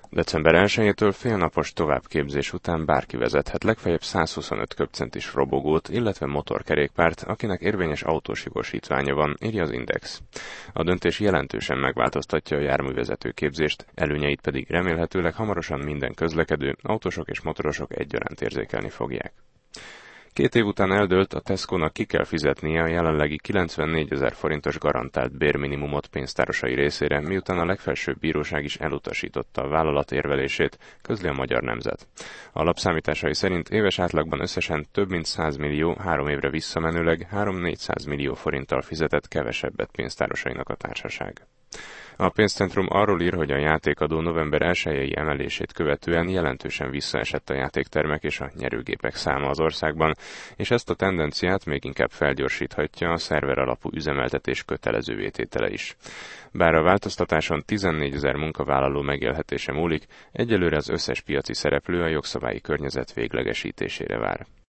December 1-től félnapos továbbképzés után bárki vezethet legfeljebb 125 köbcentis robogót, illetve motorkerékpárt, akinek érvényes autós jogosítványa van, írja az Index. A döntés jelentősen megváltoztatja a járművezető képzést, előnyeit pedig remélhetőleg hamarosan minden közlekedő, autósok és motorosok egyaránt érzékelni fogják. 2 év után eldőlt, a Tesco-nak ki kell fizetnie a jelenlegi 94 000 forintos garantált bérminimumot pénztárosai részére, miután a legfelsőbb bíróság is elutasította a vállalat érvelését, közli a Magyar Nemzet. A lap számításai szerint éves átlagban összesen több mint 100 millió, 3 évre visszamenőleg 3-400 millió forinttal fizetett kevesebbet pénztárosainak a társaság. A pénzcentrum arról ír, hogy a játékadó november 1-i emelését követően jelentősen visszaesett a játéktermek és a nyerőgépek száma az országban, és ezt a tendenciát még inkább felgyorsíthatja a szerver alapú üzemeltetés kötelezővé tétele is. Bár a változtatáson 14 000 munkavállaló megélhetése múlik, egyelőre az összes piaci szereplő a jogszabályi környezet véglegesítésére vár.